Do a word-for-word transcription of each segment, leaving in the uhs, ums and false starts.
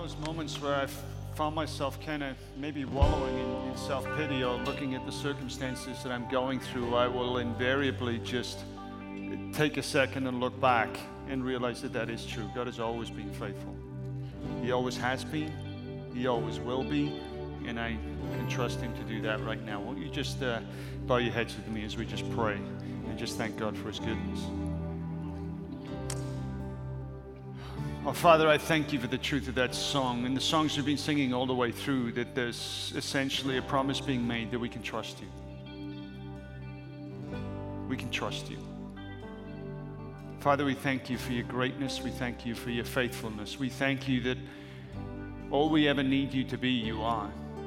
those moments where I've found myself kind of maybe wallowing in, in self-pity or looking at the circumstances that I'm going through, I will invariably just take a second and look back and realize that that is true. God has always been faithful. He always has been. He always will be. And I can trust Him to do that right now. Won't you just uh, bow your heads with me as we just pray and just thank God for His goodness. Oh, Father, I thank You for the truth of that song and the songs we've been singing all the way through, that there's essentially a promise being made that we can trust You. We can trust You. Father, we thank You for Your greatness. We thank You for Your faithfulness. We thank You that all we ever need You to be, You are.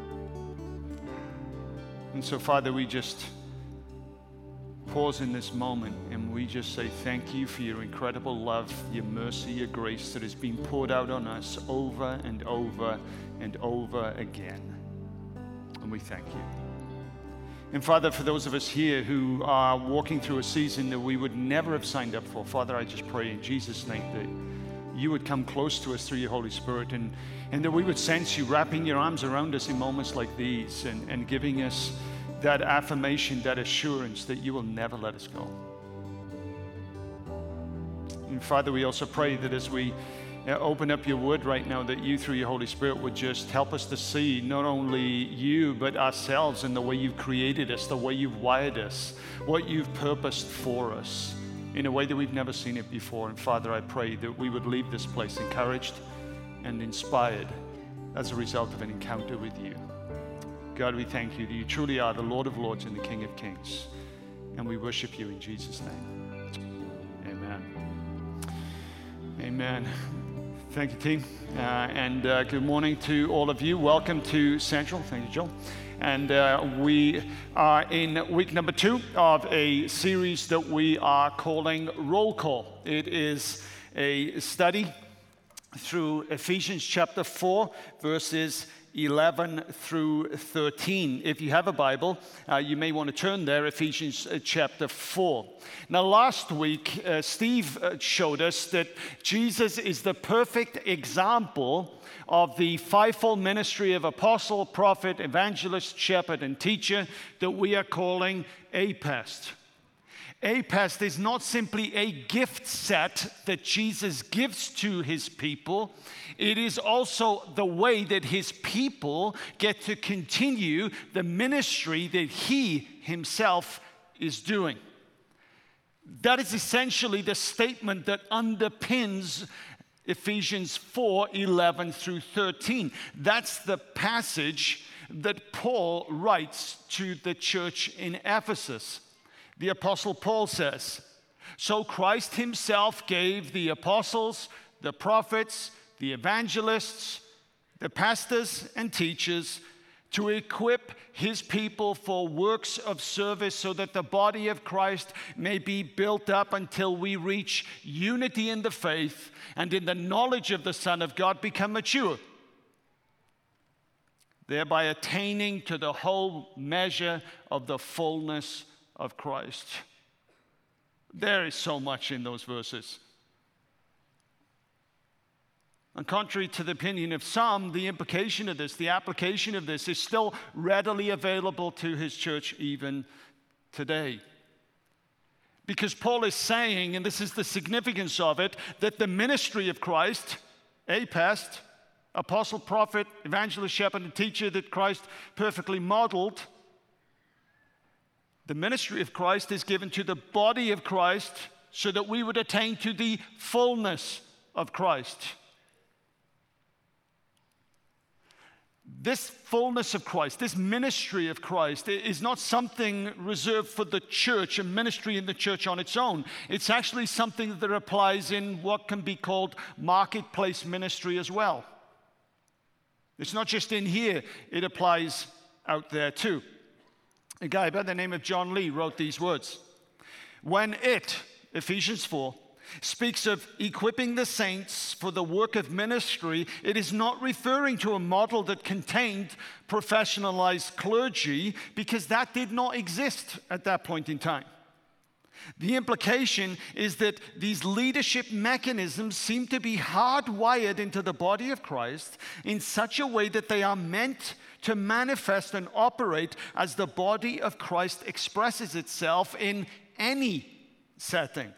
And so, Father, we just pause in this moment and we just say thank You for Your incredible love, Your mercy, Your grace that has been poured out on us over and over and over again. And we thank You. And Father, for those of us here who are walking through a season that we would never have signed up for, Father, I just pray in Jesus' name that You would come close to us through Your Holy Spirit, and, and that we would sense You wrapping Your arms around us in moments like these and, and giving us that affirmation, that assurance that You will never let us go. And Father, we also pray that as we open up Your word right now, that You through Your Holy Spirit would just help us to see not only You, but ourselves and the way You've created us, the way You've wired us, what You've purposed for us in a way that we've never seen it before. And Father, I pray that we would leave this place encouraged and inspired as a result of an encounter with You. God, we thank You that You truly are the Lord of Lords and the King of Kings. And we worship You in Jesus' name. Amen. Amen. Thank you, team. Uh, and uh, good morning to all of you. Welcome to Central. Thank you, Joel. And uh, we are in week number two of a series that we are calling Roll Call. It is a study through Ephesians chapter four, verses eleven through thirteen. If you have a Bible, uh, you may want to turn there, Ephesians uh, chapter four. Now, last week, uh, Steve uh, showed us that Jesus is the perfect example of the fivefold ministry of apostle, prophet, evangelist, shepherd, and teacher that we are calling APEST. APEST is not simply a gift set that Jesus gives to His people. It is also the way that His people get to continue the ministry that He Himself is doing. That is essentially the statement that underpins Ephesians four, eleven through thirteen. That's the passage that Paul writes to the church in Ephesus. The Apostle Paul says, "So Christ Himself gave the apostles, the prophets, the evangelists, the pastors and teachers to equip His people for works of service so that the body of Christ may be built up until we reach unity in the faith and in the knowledge of the Son of God, become mature, thereby attaining to the whole measure of the fullness of Christ." There is so much in those verses. And contrary to the opinion of some, the implication of this, the application of this is still readily available to His church even today. Because Paul is saying, and this is the significance of it, that the ministry of Christ, APEST, apostle, prophet, evangelist, shepherd, and teacher that Christ perfectly modeled, the ministry of Christ is given to the body of Christ so that we would attain to the fullness of Christ. This fullness of Christ, this ministry of Christ, is not something reserved for the church, a ministry in the church on its own. It's actually something that applies in what can be called marketplace ministry as well. It's not just in here, it applies out there too. A guy by the name of John Lee wrote these words: "When it," Ephesians four, "speaks of equipping the saints for the work of ministry, it is not referring to a model that contained professionalized clergy, because that did not exist at that point in time. The implication is that these leadership mechanisms seem to be hardwired into the body of Christ in such a way that they are meant to manifest and operate as the body of Christ expresses itself in any setting.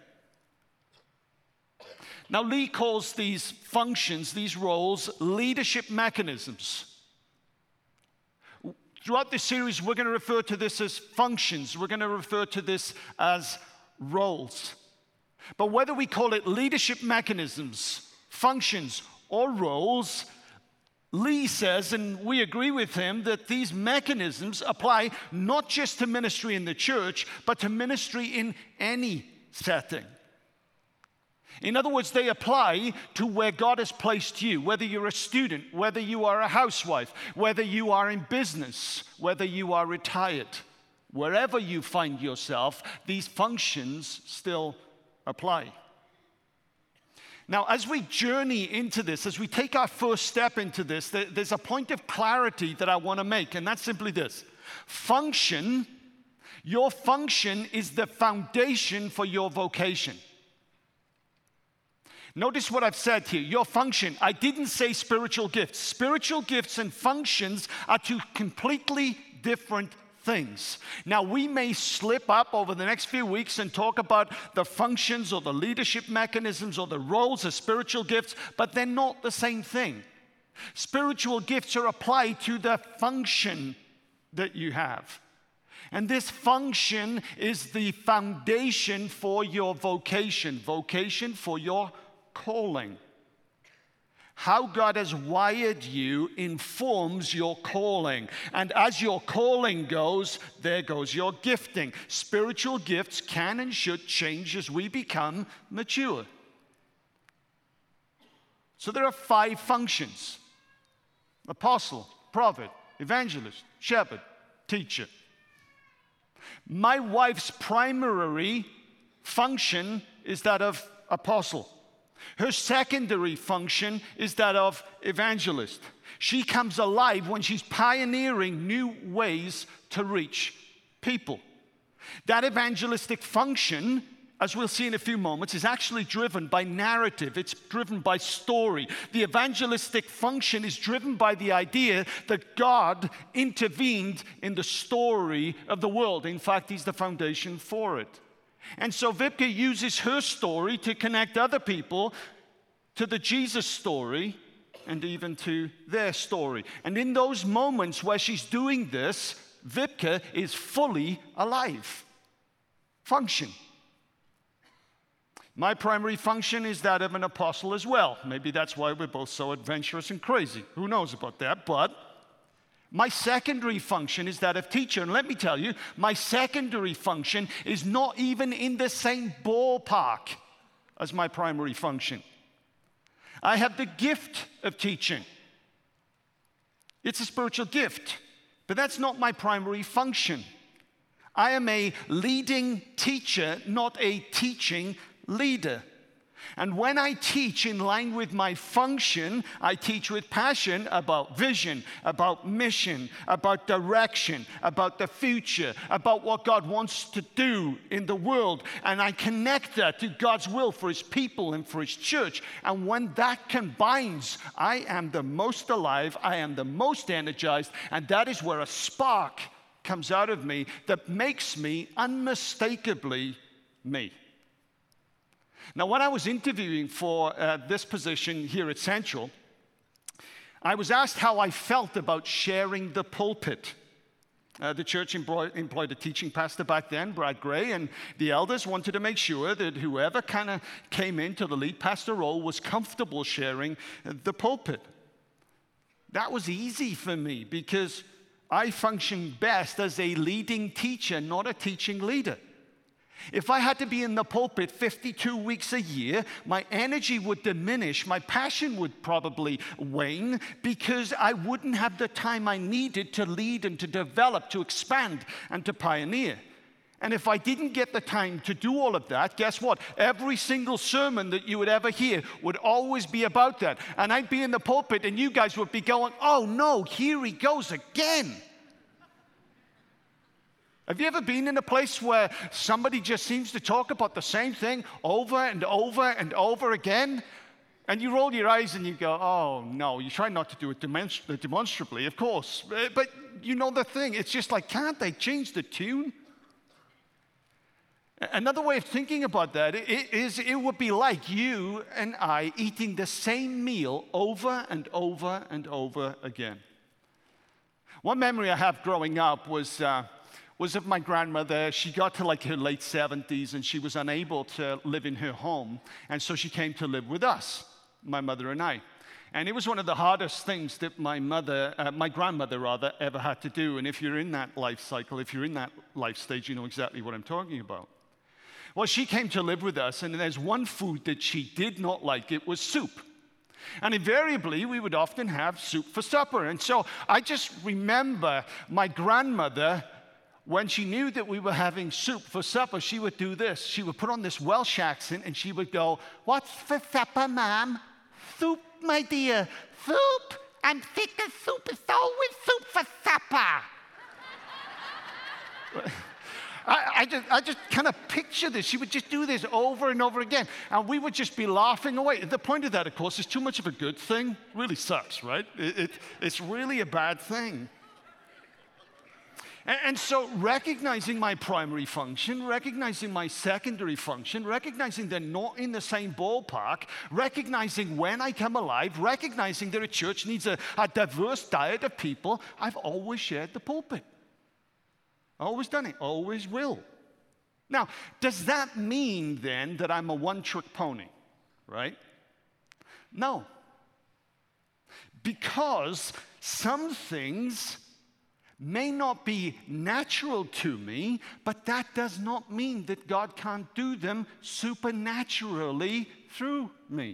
Now, Lee calls these functions, these roles, leadership mechanisms. Throughout this series, we're going to refer to this as functions. We're going to refer to this as roles. But whether we call it leadership mechanisms, functions, or roles, Lee says, and we agree with him, that these mechanisms apply not just to ministry in the church, but to ministry in any setting. In other words, they apply to where God has placed you, whether you're a student, whether you are a housewife, whether you are in business, whether you are retired. Wherever you find yourself, these functions still apply. Now, as we journey into this, as we take our first step into this, there's a point of clarity that I want to make, and that's simply this. Function, your function is the foundation for your vocation. Notice what I've said here, your function. I didn't say spiritual gifts. Spiritual gifts and functions are two completely different things. Now, we may slip up over the next few weeks and talk about the functions or the leadership mechanisms or the roles of spiritual gifts, but they're not the same thing. Spiritual gifts are applied to the function that you have. And this function is the foundation for your vocation, vocation for your calling. How God has wired you informs your calling. And as your calling goes, there goes your gifting. Spiritual gifts can and should change as we become mature. So there are five functions: apostle, prophet, evangelist, shepherd, teacher. My wife's primary function is that of apostle. Her secondary function is that of evangelist. She comes alive when she's pioneering new ways to reach people. That evangelistic function, as we'll see in a few moments, is actually driven by narrative. It's driven by story. The evangelistic function is driven by the idea that God intervened in the story of the world. In fact, He's the foundation for it. And so Vipka uses her story to connect other people to the Jesus story and even to their story. And in those moments where she's doing this, Vipka is fully alive. Function. My primary function is that of an apostle as well. Maybe that's why we're both so adventurous and crazy. Who knows about that? But my secondary function is that of teacher. And let me tell you, my secondary function is not even in the same ballpark as my primary function. I have the gift of teaching. It's a spiritual gift, but that's not my primary function. I am a leading teacher, not a teaching leader. And when I teach in line with my function, I teach with passion about vision, about mission, about direction, about the future, about what God wants to do in the world. And I connect that to God's will for His people and for His church. And when that combines, I am the most alive, I am the most energized, and that is where a spark comes out of me that makes me unmistakably me. Now, when I was interviewing for uh, this position here at Central, I was asked how I felt about sharing the pulpit. Uh, the church employ, employed a teaching pastor back then, Brad Gray, and the elders wanted to make sure that whoever kind of came into the lead pastor role was comfortable sharing the pulpit. That was easy for me because I function best as a leading teacher, not a teaching leader. If I had to be in the pulpit fifty-two weeks a year, my energy would diminish, my passion would probably wane because I wouldn't have the time I needed to lead and to develop, to expand, and to pioneer. And if I didn't get the time to do all of that, guess what? Every single sermon that you would ever hear would always be about that. And I'd be in the pulpit and you guys would be going, oh no, here he goes again. Have you ever been in a place where somebody just seems to talk about the same thing over and over and over again? And you roll your eyes and you go, oh, no. You try not to do it demonst- demonstrably, of course. But you know the thing. It's just like, can't they change the tune? Another way of thinking about that is it would be like you and I eating the same meal over and over and over again. One memory I have growing up was... Uh, was of my grandmother. She got to like her late seventies and she was unable to live in her home. And so she came to live with us, my mother and I. And it was one of the hardest things that my mother, uh, my grandmother rather, ever had to do. And if you're in that life cycle, if you're in that life stage, you know exactly what I'm talking about. Well, she came to live with us, and there's one food that she did not like. It was soup. And invariably, we would often have soup for supper. And so I just remember my grandmother, when she knew that we were having soup for supper, she would do this. She would put on this Welsh accent and she would go, "What's for supper, ma'am?" "Soup, my dear. Soup. And thicker soup is always soup for supper." I, I just, I just kind of picture this. She would just do this over and over again. And we would just be laughing away. The point of that, of course, is too much of a good thing. Really sucks, right? It, it, it's really a bad thing. And so recognizing my primary function, recognizing my secondary function, recognizing they're not in the same ballpark, recognizing when I come alive, recognizing that a church needs a, a diverse diet of people, I've always shared the pulpit. Always done it, always will. Now, does that mean then that I'm a one-trick pony, right? No. Because some things may not be natural to me, but that does not mean that God can't do them supernaturally through me.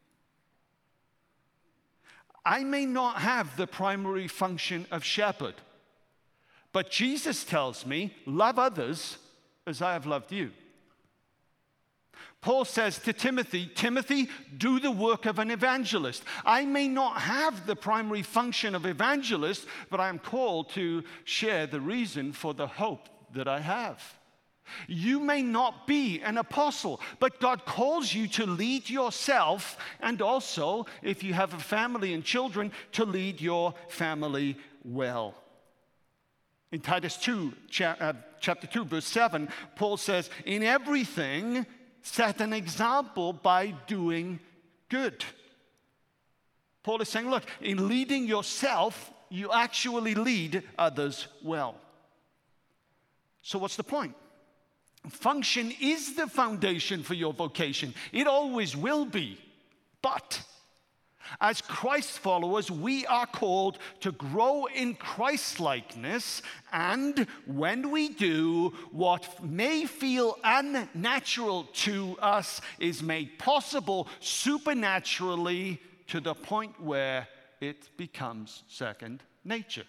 I may not have the primary function of shepherd, but Jesus tells me, love others as I have loved you. Paul says to Timothy, Timothy, do the work of an evangelist. I may not have the primary function of evangelist, but I am called to share the reason for the hope that I have. You may not be an apostle, but God calls you to lead yourself, and also, if you have a family and children, to lead your family well. In Titus two, chapter two, verse seven, Paul says, in everything, set an example by doing good. Paul is saying, look, in leading yourself, you actually lead others well. So what's the point? Function is the foundation for your vocation. It always will be. But as Christ followers, we are called to grow in Christ-likeness, and when we do, what may feel unnatural to us is made possible supernaturally to the point where it becomes second nature.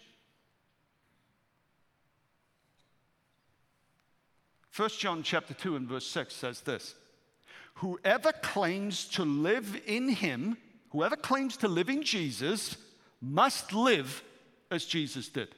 First John chapter two and verse six says this, whoever claims to live in him, whoever claims to live in Jesus must live as Jesus did.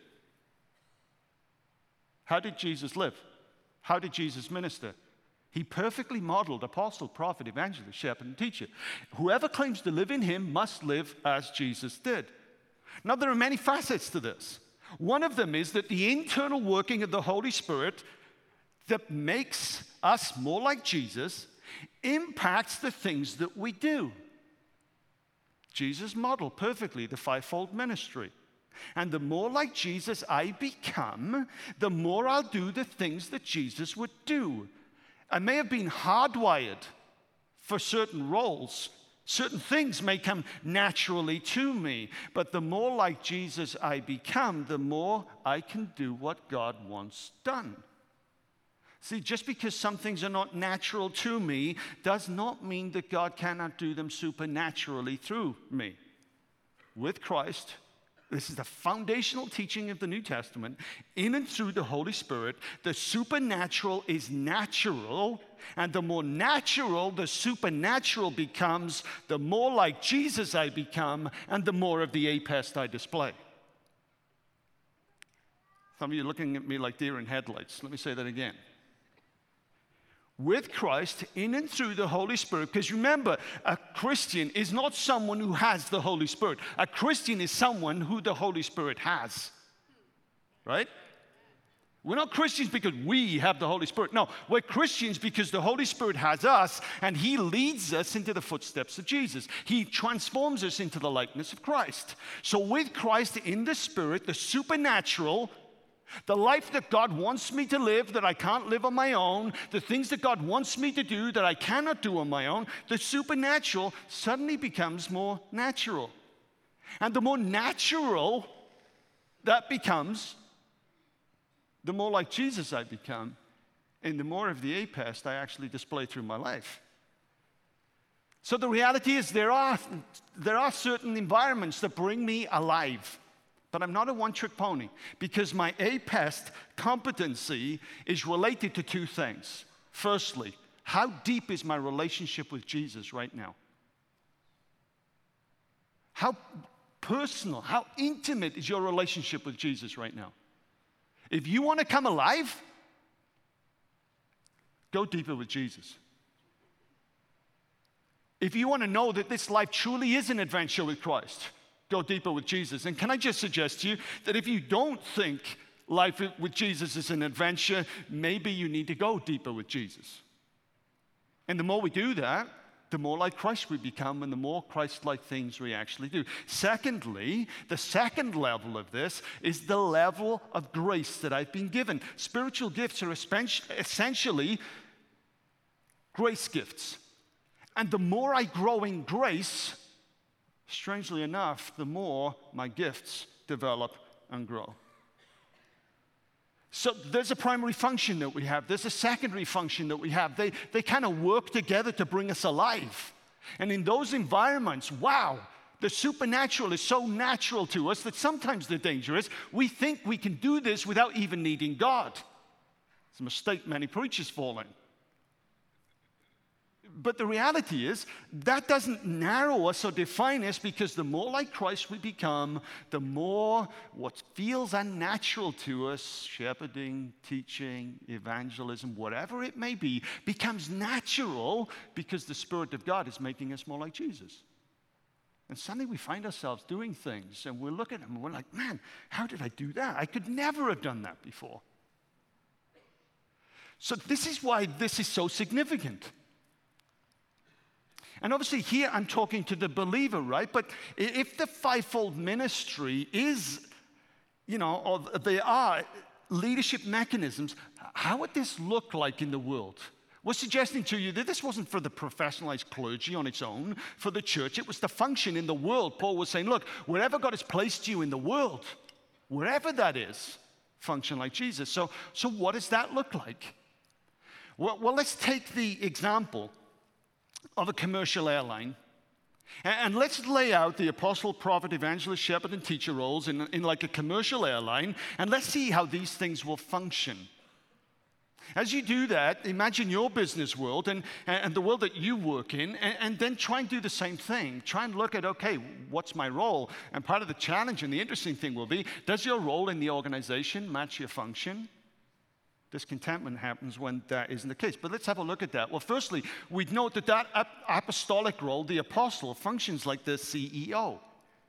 How did Jesus live? How did Jesus minister? He perfectly modeled apostle, prophet, evangelist, shepherd, and teacher. Whoever claims to live in him must live as Jesus did. Now, there are many facets to this. One of them is that the internal working of the Holy Spirit that makes us more like Jesus impacts the things that we do. Jesus modeled perfectly the fivefold ministry. And the more like Jesus I become, the more I'll do the things that Jesus would do. I may have been hardwired for certain roles. Certain things may come naturally to me. But the more like Jesus I become, the more I can do what God wants done. See, just because some things are not natural to me does not mean that God cannot do them supernaturally through me. With Christ, this is the foundational teaching of the New Testament, in and through the Holy Spirit, the supernatural is natural, and the more natural the supernatural becomes, the more like Jesus I become, and the more of the apest I display. Some of you are looking at me like deer in headlights. Let me say that again. With Christ, in and through the Holy Spirit, because remember, a Christian is not someone who has the Holy Spirit. A Christian is someone who the Holy Spirit has. Right? We're not Christians because we have the Holy Spirit. No, we're Christians because the Holy Spirit has us, and He leads us into the footsteps of Jesus. He transforms us into the likeness of Christ. So with Christ in the Spirit, the supernatural, the life that God wants me to live that I can't live on my own, the things that God wants me to do that I cannot do on my own, the supernatural suddenly becomes more natural. And the more natural that becomes, the more like Jesus I become, and the more of the APEST I actually display through my life. So the reality is there are, there are certain environments that bring me alive. But I'm not a one-trick pony, because my APEST competency is related to two things. Firstly, how deep is my relationship with Jesus right now? How personal, how intimate is your relationship with Jesus right now? If you want to come alive, go deeper with Jesus. If you want to know that this life truly is an adventure with Christ, go deeper with Jesus. And can I just suggest to you that if you don't think life with Jesus is an adventure, maybe you need to go deeper with Jesus. And the more we do that, the more like Christ we become, and the more Christ-like things we actually do. Secondly, the second level of this is the level of grace that I've been given. Spiritual gifts are essentially grace gifts. And the more I grow in grace, strangely enough, the more my gifts develop and grow. So there's a primary function that we have. There's a secondary function that we have. They, they kind of work together to bring us alive. And in those environments, wow, the supernatural is so natural to us that sometimes the danger is we think we can do this without even needing God. It's a mistake many preachers fall in. But the reality is, that doesn't narrow us or define us, because the more like Christ we become, the more what feels unnatural to us, shepherding, teaching, evangelism, whatever it may be, becomes natural because the Spirit of God is making us more like Jesus. And suddenly we find ourselves doing things, and we look at them and we're like, man, how did I do that? I could never have done that before. So this is why this is so significant. And obviously here I'm talking to the believer, right? But if the fivefold ministry is, you know, or there are leadership mechanisms, how would this look like in the world? We're suggesting to you that this wasn't for the professionalized clergy on its own, for the church. It was to function in the world. Paul was saying, look, wherever God has placed you in the world, wherever that is, function like Jesus. So, so what does that look like? Well, well, let's take the example of a commercial airline. And let's lay out the apostle, prophet, evangelist, shepherd, and teacher roles in, in like a commercial airline, and let's see how these things will function. As you do that, imagine your business world and, and the world that you work in, and, and then try and do the same thing. Try and look at, okay, what's my role? And part of the challenge and the interesting thing will be, does your role in the organization match your function? Discontentment happens when that isn't the case. But let's have a look at that. Well, firstly, we'd note that that apostolic role, the apostle, functions like the C E O.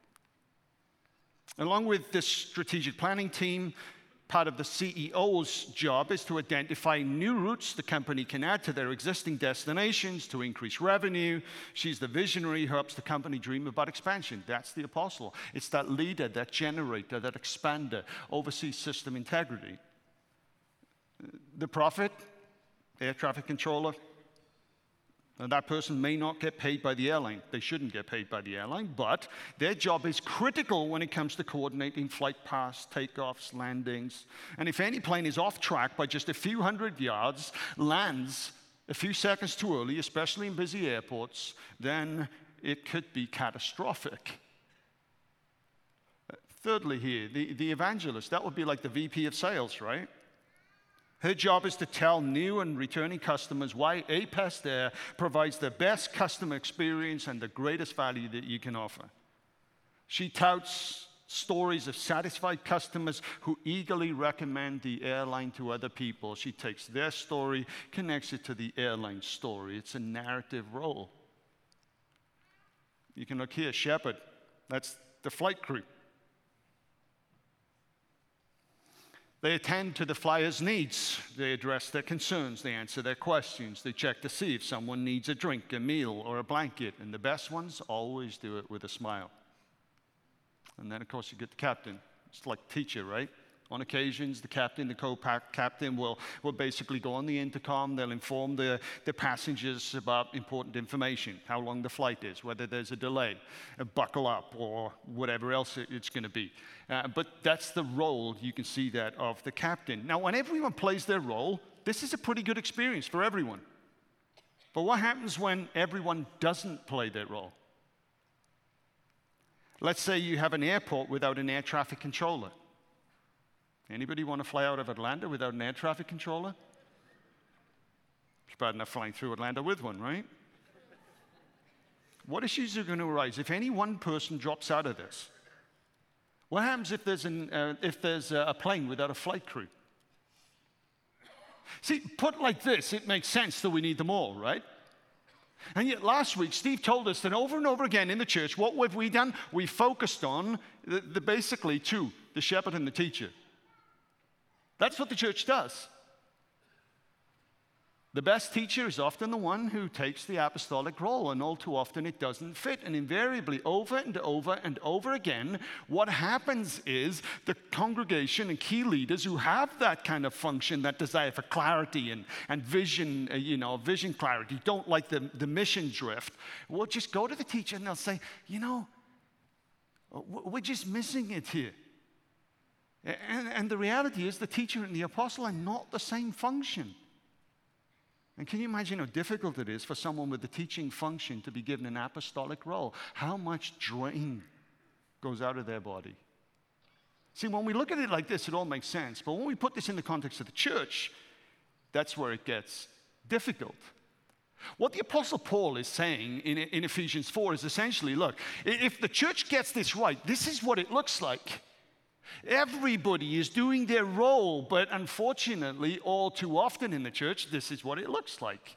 Along with this strategic planning team, part of the C E O's job is to identify new routes the company can add to their existing destinations to increase revenue. She's the visionary who helps the company dream about expansion. That's the apostle. It's that leader, that generator, that expander, oversees system integrity. The prophet, air traffic controller, and that person may not get paid by the airline. They shouldn't get paid by the airline, but their job is critical when it comes to coordinating flight paths, takeoffs, landings. And if any plane is off track by just a few hundred yards, lands a few seconds too early, especially in busy airports, then it could be catastrophic. Thirdly here, the, the evangelist, that would be like the V P of sales, right? Her job is to tell new and returning customers why APEST Air provides the best customer experience and the greatest value that you can offer. She touts stories of satisfied customers who eagerly recommend the airline to other people. She takes their story, connects it to the airline story. It's a narrative role. You can look here, shepherd. That's the flight crew. They attend to the flyers' needs. They address their concerns. They answer their questions. They check to see if someone needs a drink, a meal, or a blanket. And the best ones always do it with a smile. And then, of course, you get the captain. It's like teacher, right? On occasions, the captain, the co-captain will, will basically go on the intercom. They'll inform the, the passengers about important information, how long the flight is, whether there's a delay, a buckle up, or whatever else it, it's going to be. Uh, but that's the role, you can see that, of the captain. Now, when everyone plays their role, this is a pretty good experience for everyone. But what happens when everyone doesn't play their role? Let's say you have an airport without an air traffic controller. Anybody want to fly out of Atlanta without an air traffic controller? It's bad enough flying through Atlanta with one, right? What issues are going to arise if any one person drops out of this? What happens if there's, an, uh, if there's a plane without a flight crew? See, put like this, it makes sense that we need them all, right? And yet last week, Steve told us that over and over again in the church, what have we done? We focused on the, the basically two, the shepherd and the teacher. That's what the church does. The best teacher is often the one who takes the apostolic role, and all too often it doesn't fit. And invariably, over and over and over again, what happens is the congregation and key leaders who have that kind of function, that desire for clarity and, and vision, uh, you know, vision clarity, don't like the, the mission drift, will just go to the teacher and they'll say, you know, we're just missing it here. And, and the reality is the teacher and the apostle are not the same function. And can you imagine how difficult it is for someone with the teaching function to be given an apostolic role? How much drain goes out of their body? See, when we look at it like this, it all makes sense. But when we put this in the context of the church, that's where it gets difficult. What the Apostle Paul is saying in, in Ephesians four is essentially, look, if the church gets this right, this is what it looks like. Everybody is doing their role, but unfortunately, all too often in the church, this is what it looks like.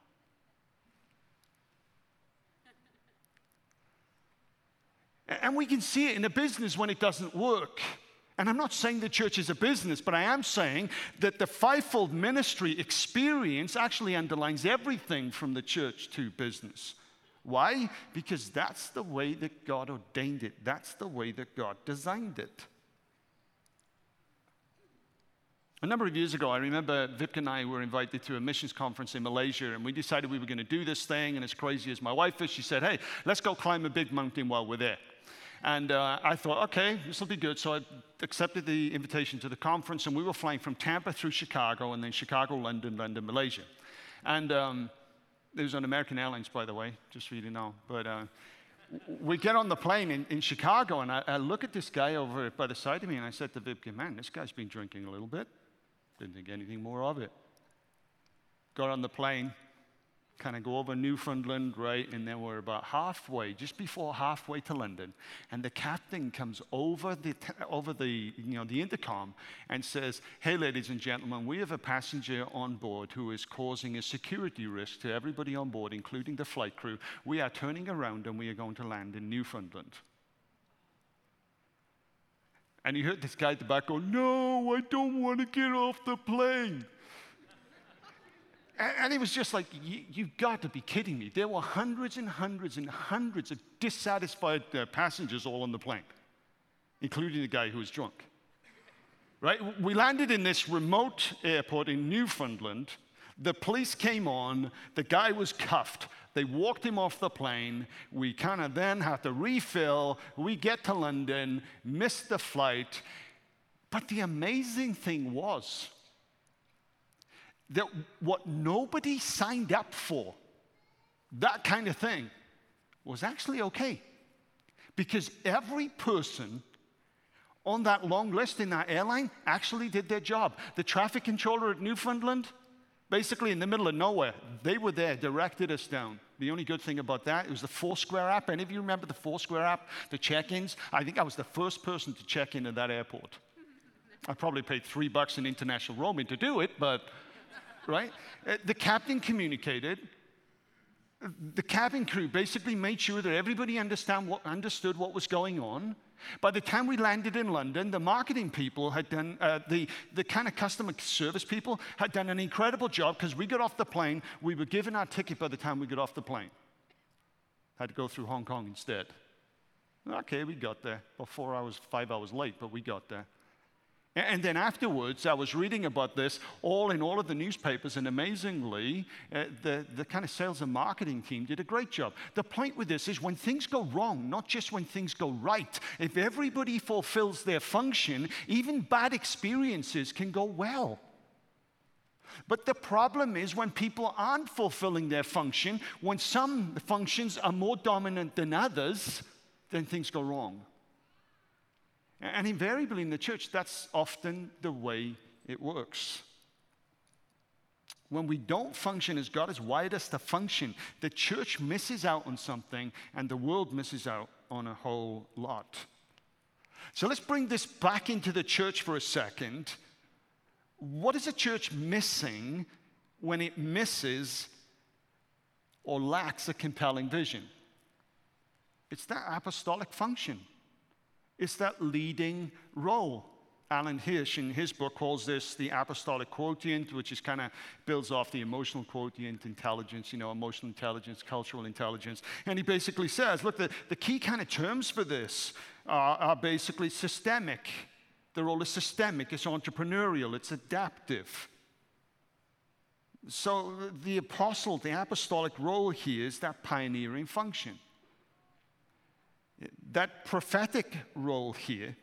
And we can see it in a business when it doesn't work. And I'm not saying the church is a business, but I am saying that the fivefold ministry experience actually underlines everything from the church to business. Why? Because that's the way that God ordained it. That's the way that God designed it. A number of years ago, I remember Vipka and I were invited to a missions conference in Malaysia, and we decided we were going to do this thing, and as crazy as my wife is, she said, hey, let's go climb a big mountain while we're there. And uh, I thought, okay, this will be good. So I accepted the invitation to the conference, and we were flying from Tampa through Chicago, and then Chicago, London, London, Malaysia. And um, it was on American Airlines, by the way, just so you know. But uh, we get on the plane in, in Chicago, and I, I look at this guy over by the side of me, and I said to Vipka, man, this guy's been drinking a little bit. Didn't think anything more of it. Got on the plane, kind of go over Newfoundland, right, and then we're about halfway, just before halfway to London, and the captain comes over the over the you know the intercom and says, "Hey, ladies and gentlemen, we have a passenger on board who is causing a security risk to everybody on board, including the flight crew. We are turning around and we are going to land in Newfoundland." And you heard this guy at the back go, "No, I don't want to get off the plane." and, and he was just like, you, you've got to be kidding me. There were hundreds and hundreds and hundreds of dissatisfied uh, passengers all on the plane, including the guy who was drunk. Right? We landed in this remote airport in Newfoundland. The police came on. The guy was cuffed. They walked him off the plane. We kind of then had to refill. We get to London, missed the flight. But the amazing thing was that what nobody signed up for, that kind of thing, was actually okay. Because every person on that long list in that airline actually did their job. The traffic controller at Newfoundland, basically in the middle of nowhere, they were there, directed us down. The only good thing about that, it was the Foursquare app. Any of you remember the Foursquare app, the check-ins? I think I was the first person to check in at that airport. I probably paid three bucks in international roaming to do it, but, right? Uh, the captain communicated. The cabin crew basically made sure that everybody understand what, understood what was going on. By the time we landed in London, the marketing people had done, uh, the, the kind of customer service people had done an incredible job because we got off the plane, we were given our ticket by the time we got off the plane. Had to go through Hong Kong instead. Okay, we got there. About four hours, five hours late, but we got there. And then afterwards, I was reading about this all in all of the newspapers, and amazingly, uh, the, the kind of sales and marketing team did a great job. The point with this is when things go wrong, not just when things go right, if everybody fulfills their function, even bad experiences can go well. But the problem is when people aren't fulfilling their function, when some functions are more dominant than others, then things go wrong. And invariably in the church, that's often the way it works. When we don't function as God has wired us to function, the church misses out on something and the world misses out on a whole lot. So let's bring this back into the church for a second. What is a church missing when it misses or lacks a compelling vision? It's that apostolic function. It's that leading role. Alan Hirsch, in his book, calls this the apostolic quotient, which is kind of builds off the emotional quotient, intelligence, you know, emotional intelligence, cultural intelligence. And he basically says, look, the, the key kind of terms for this are, are basically systemic. The role is systemic, it's entrepreneurial, it's adaptive. So the apostle, the apostolic role here is that pioneering function. That prophetic role here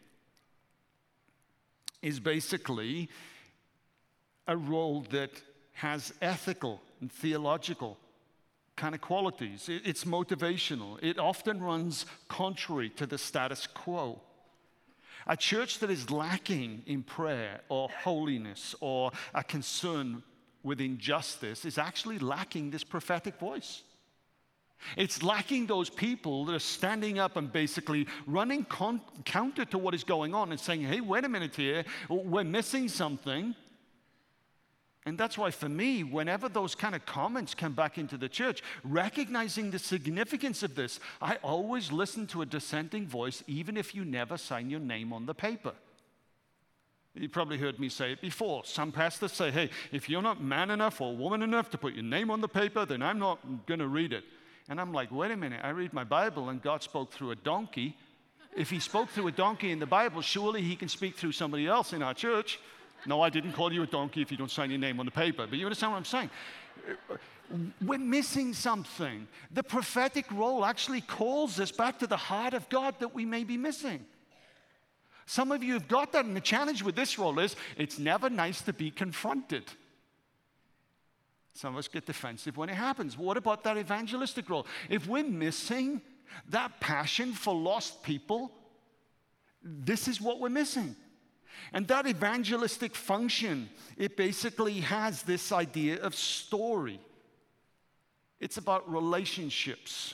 is basically a role that has ethical and theological kind of qualities. It's motivational. It often runs contrary to the status quo. A church that is lacking in prayer or holiness or a concern with injustice is actually lacking this prophetic voice. It's lacking those people that are standing up and basically running con- counter to what is going on and saying, hey, wait a minute here, we're missing something. And that's why for me, whenever those kind of comments come back into the church, recognizing the significance of this, I always listen to a dissenting voice, even if you never sign your name on the paper. You probably heard me say it before. Some pastors say, hey, if you're not man enough or woman enough to put your name on the paper, then I'm not going to read it. And I'm like, wait a minute, I read my Bible and God spoke through a donkey. If he spoke through a donkey in the Bible, surely he can speak through somebody else in our church. No, I didn't call you a donkey if you don't sign your name on the paper. But you understand what I'm saying? We're missing something. The prophetic role actually calls us back to the heart of God that we may be missing. Some of you have got that, and the challenge with this role is it's never nice to be confronted. Some of us get defensive when it happens. What about that evangelistic role? If we're missing that passion for lost people, this is what we're missing. And that evangelistic function, it basically has this idea of story. It's about relationships.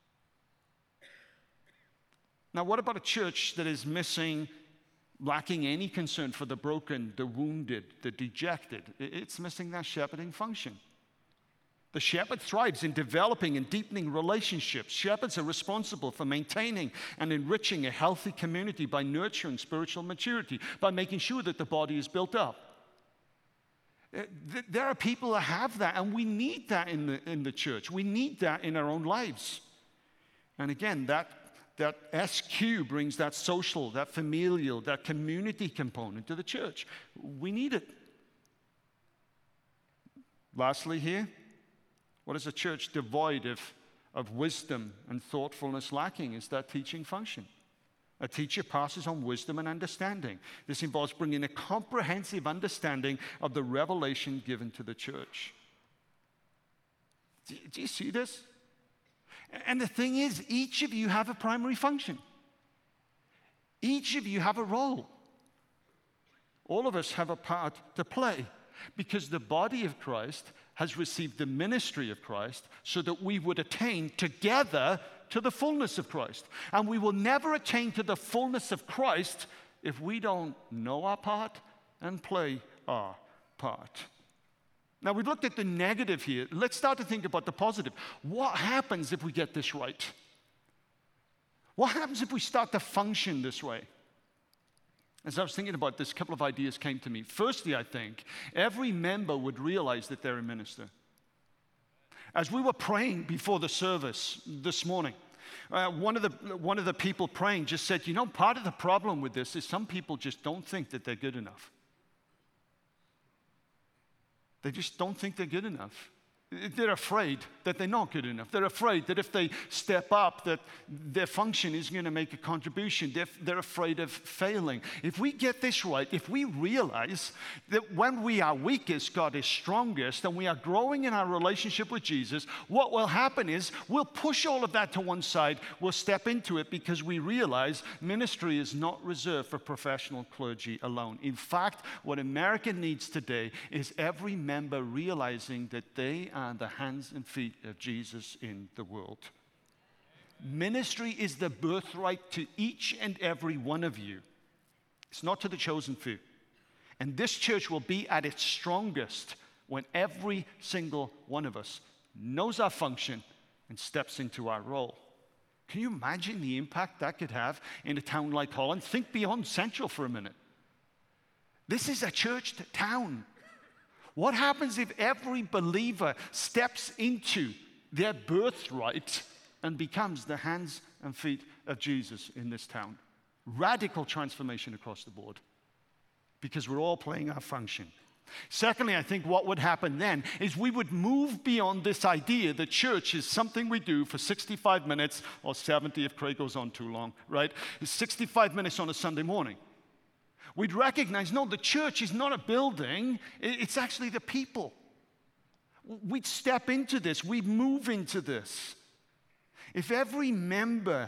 Now, what about a church that is missing, lacking any concern for the broken, the wounded, the dejected? It's missing that shepherding function. The shepherd thrives in developing and deepening relationships. Shepherds are responsible for maintaining and enriching a healthy community by nurturing spiritual maturity, by making sure that the body is built up. There are people that have that, and we need that in the, in the church. We need that in our own lives. And again, that, that S Q brings that social, that familial, that community component to the church. We need it. Lastly here, what is a church devoid of, of wisdom and thoughtfulness lacking? Is that teaching function. A teacher passes on wisdom and understanding. This involves bringing a comprehensive understanding of the revelation given to the church. Do, do you see this? And the thing is, each of you have a primary function. Each of you have a role. All of us have a part to play because the body of Christ has received the ministry of Christ so that we would attain together to the fullness of Christ. And we will never attain to the fullness of Christ if we don't know our part and play our part. Now, we've looked at the negative here. Let's start to think about the positive. What happens if we get this right? What happens if we start to function this way? As I was thinking about this, a couple of ideas came to me. Firstly, I think every member would realize that they're a minister. As we were praying before the service this morning, uh, one of the one of the people praying just said, you know, part of the problem with this is some people just don't think that they're good enough. They just don't think they're good enough. They're afraid that they're not good enough. They're afraid that if they step up, that their function is going to make a contribution. They're, they're afraid of failing. If we get this right, if we realize that when we are weakest, God is strongest, and we are growing in our relationship with Jesus, what will happen is we'll push all of that to one side. We'll step into it because we realize ministry is not reserved for professional clergy alone. In fact, what America needs today is every member realizing that they are the hands and feet of Jesus in the world. Ministry is the birthright to each and every one of you. It's not to the chosen few. And this church will be at its strongest when every single one of us knows our function and steps into our role. Can you imagine the impact that could have in a town like Holland? Think beyond Central for a minute. This is a church town. What happens if every believer steps into their birthright and becomes the hands and feet of Jesus in this town? Radical transformation across the board because we're all playing our function. Secondly, I think what would happen then is we would move beyond this idea that church is something we do for sixty-five minutes or seventy if Craig goes on too long, right? It's sixty-five minutes on a Sunday morning. We'd recognize, no, the church is not a building, it's actually the people. We'd step into this, we'd move into this. If every member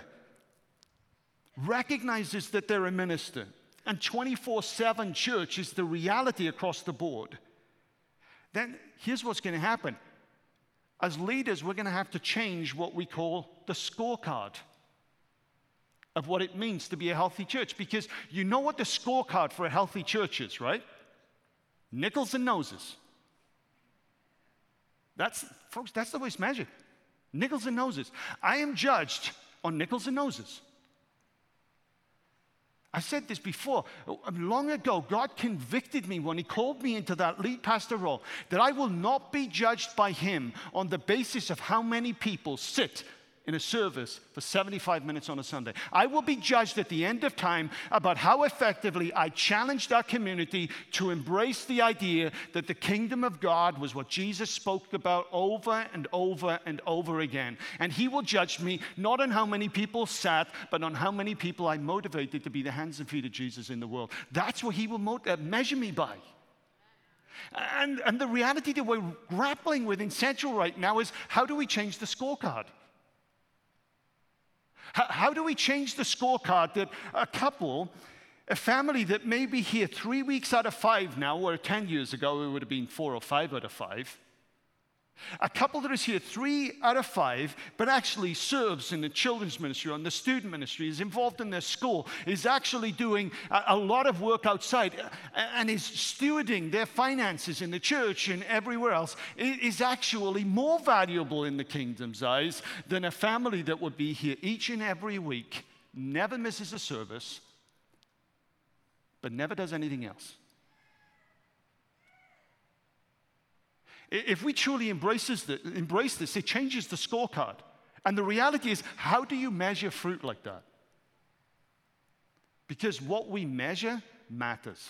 recognizes that they're a minister, and twenty-four seven church is the reality across the board, then here's what's going to happen. As leaders, we're going to have to change what we call the scorecard of what it means to be a healthy church. Because you know what the scorecard for a healthy church is, right? Nickels and noses. That's, folks, that's the way it's measured. Nickels and noses. I am judged on nickels and noses. I said this before. Long ago, God convicted me when He called me into that lead pastor role that I will not be judged by Him on the basis of how many people sit in a service for seventy-five minutes on a Sunday. I will be judged at the end of time about how effectively I challenged our community to embrace the idea that the kingdom of God was what Jesus spoke about over and over and over again. And He will judge me not on how many people sat, but on how many people I motivated to be the hands and feet of Jesus in the world. That's what He will mo- uh, measure me by. And, and the reality that we're grappling with in Central right now is, how do we change the scorecard? How do we change the scorecard that a couple, a family that may be here three weeks out of five now, or ten years ago it would have been four or five out of five, a couple that is here three out of five, but actually serves in the children's ministry or in the student ministry, is involved in their school, is actually doing a, a lot of work outside, and is stewarding their finances in the church and everywhere else, is actually more valuable in the kingdom's eyes than a family that would be here each and every week, never misses a service, but never does anything else. If we truly embrace this, embrace this, it changes the scorecard. And the reality is, how do you measure fruit like that? Because what we measure matters.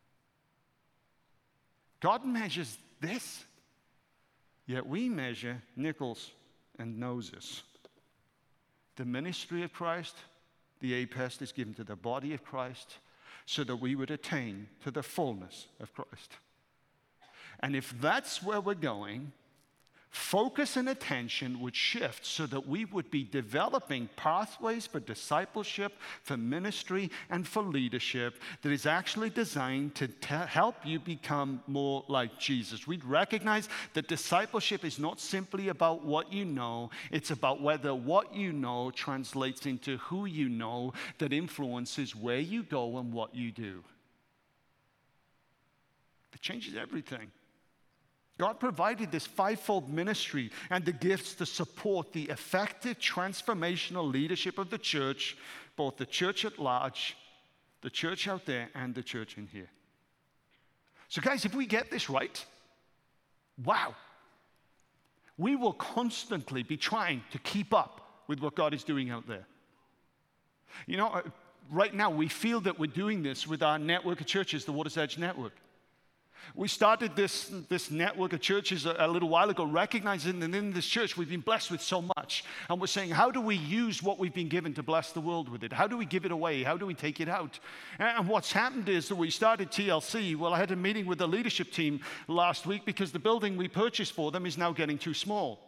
God measures this, yet we measure nickels and noses. The ministry of Christ, the apest, is given to the body of Christ so that we would attain to the fullness of Christ. And if that's where we're going, focus and attention would shift so that we would be developing pathways for discipleship, for ministry, and for leadership that is actually designed to te- help you become more like Jesus. We'd recognize that discipleship is not simply about what you know, it's about whether what you know translates into who you know that influences where you go and what you do. It changes everything. God provided this fivefold ministry and the gifts to support the effective transformational leadership of the church, both the church at large, the church out there, and the church in here. So guys, if we get this right, wow, we will constantly be trying to keep up with what God is doing out there. You know, right now we feel that we're doing this with our network of churches, the Water's Edge Network. We started this, this network of churches a, a little while ago, recognizing that in this church we've been blessed with so much. And we're saying, how do we use what we've been given to bless the world with it? How do we give it away? How do we take it out? And what's happened is that we started T L C. Well, I had a meeting with the leadership team last week because the building we purchased for them is now getting too small.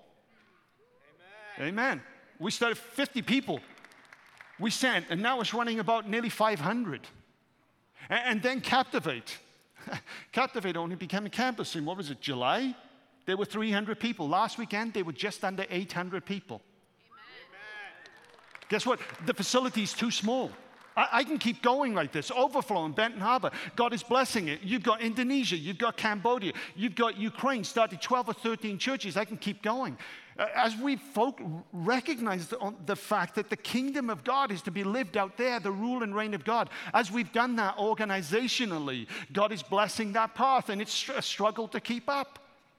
Amen. Amen. We started fifty people. We sent, and now it's running about nearly five hundred. And, and then Captivate. Captivate only became a campus in, what was it, July? There were three hundred people. Last weekend, they were just under eight hundred people. Amen. Guess what? The facility's too small. I, I can keep going like this. Overflow in Benton Harbor. God is blessing it. You've got Indonesia. You've got Cambodia. You've got Ukraine. Started twelve or thirteen churches. I can keep going. As we folk recognize the, the fact that the kingdom of God is to be lived out there, the rule and reign of God, as we've done that organizationally, God is blessing that path, and it's a struggle to keep up.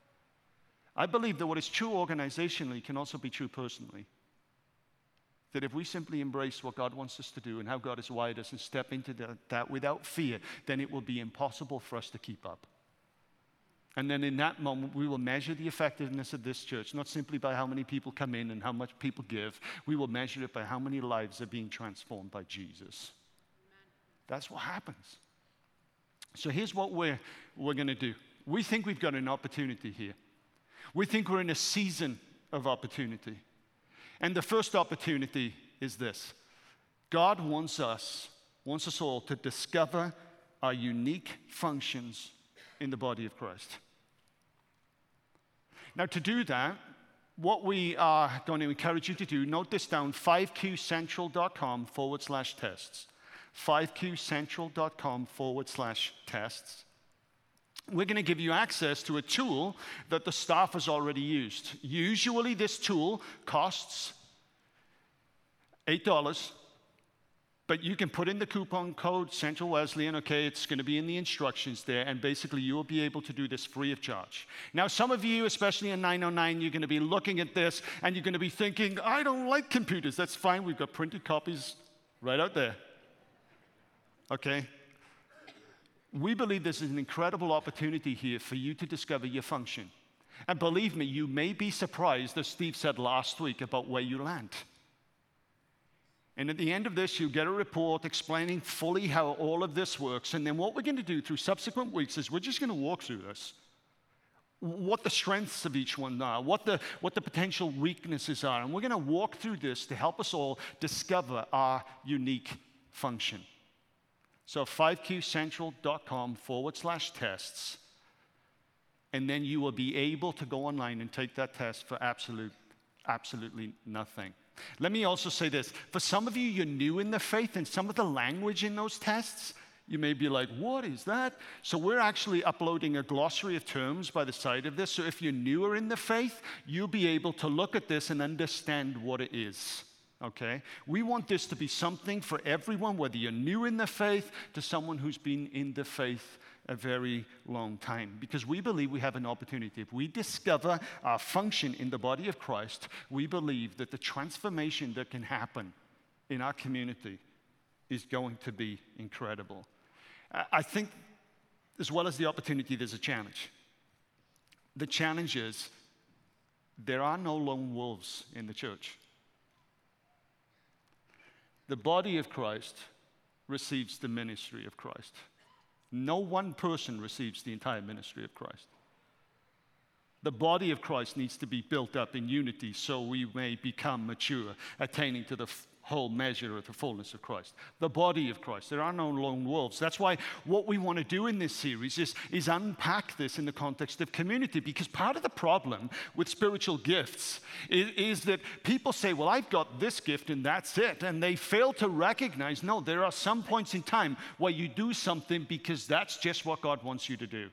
I believe that what is true organizationally can also be true personally. That if we simply embrace what God wants us to do and how God has wired us and step into that, that without fear, then it will be impossible for us to keep up. And then in that moment, we will measure the effectiveness of this church, not simply by how many people come in and how much people give. We will measure it by how many lives are being transformed by Jesus. Amen. That's what happens. So here's what we're, we're going to do. We think we've got an opportunity here. We think we're in a season of opportunity. And the first opportunity is this. God wants us, wants us all to discover our unique functions in the body of Christ. Now, to do that, what we are going to encourage you to do, note this down, five q central dot com forward slash tests. five q central dot com forward slash tests. We're going to give you access to a tool that the staff has already used. Usually, this tool costs eight dollars. But you can put in the coupon code Central Wesleyan, okay, it's going to be in the instructions there, and basically you will be able to do this free of charge. Now, some of you, especially in nine oh nine, you're going to be looking at this, and you're going to be thinking, I don't like computers. That's fine. We've got printed copies right out there. Okay? We believe this is an incredible opportunity here for you to discover your function. And believe me, you may be surprised, as Steve said last week, about where you land. And at the end of this, you get a report explaining fully how all of this works. And then what we're going to do through subsequent weeks is we're just going to walk through this. What the strengths of each one are, what the, what the potential weaknesses are. And we're going to walk through this to help us all discover our unique function. So five q central dot com forward slash tests. And then you will be able to go online and take that test for absolute, absolutely nothing. Let me also say this. For some of you, you're new in the faith, and some of the language in those tests, you may be like, what is that? So we're actually uploading a glossary of terms by the side of this. So if you're newer in the faith, you'll be able to look at this and understand what it is. Okay? We want this to be something for everyone, whether you're new in the faith to someone who's been in the faith a very long time, because we believe we have an opportunity. If we discover our function in the body of Christ, we believe that the transformation that can happen in our community is going to be incredible. I think, as well as the opportunity, there's a challenge. The challenge is there are no lone wolves in the church. The body of Christ receives the ministry of Christ. No one person receives the entire ministry of Christ. The body of Christ needs to be built up in unity so we may become mature, attaining to the f- whole measure of the fullness of Christ. The body of Christ. There are no lone wolves. That's why what we want to do in this series is, is unpack this in the context of community, because part of the problem with spiritual gifts is, is that people say, well, I've got this gift and that's it. And they fail to recognize, no, there are some points in time where you do something because that's just what God wants you to do.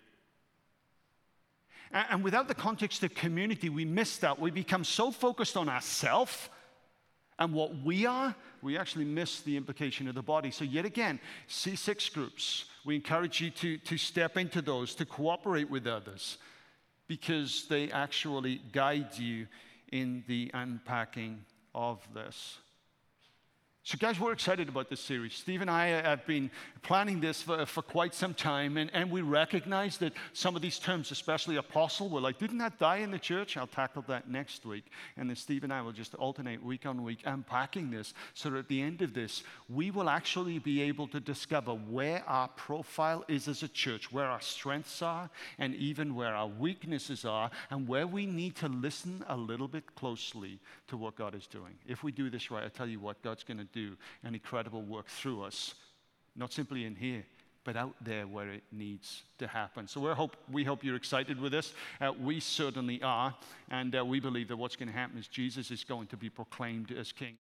And, and without the context of community, we miss that. We become so focused on ourselves and what we are, we actually miss the implication of the body. So yet again, C six groups, we encourage you to, to step into those, to cooperate with others, because they actually guide you in the unpacking of this. So guys, we're excited about this series. Steve and I have been planning this for, for quite some time, and, and we recognize that some of these terms, especially apostle, we're like, didn't that die in the church? I'll tackle that next week. And then Steve and I will just alternate week on week unpacking this, so that at the end of this, we will actually be able to discover where our profile is as a church, where our strengths are, and even where our weaknesses are, and where we need to listen a little bit closely to what God is doing. If we do this right, I tell you what, God's going to do an incredible work through us, not simply in here, but out there where it needs to happen. So we hope we hope you're excited with this. Uh, we certainly are, and uh, we believe that what's going to happen is Jesus is going to be proclaimed as King.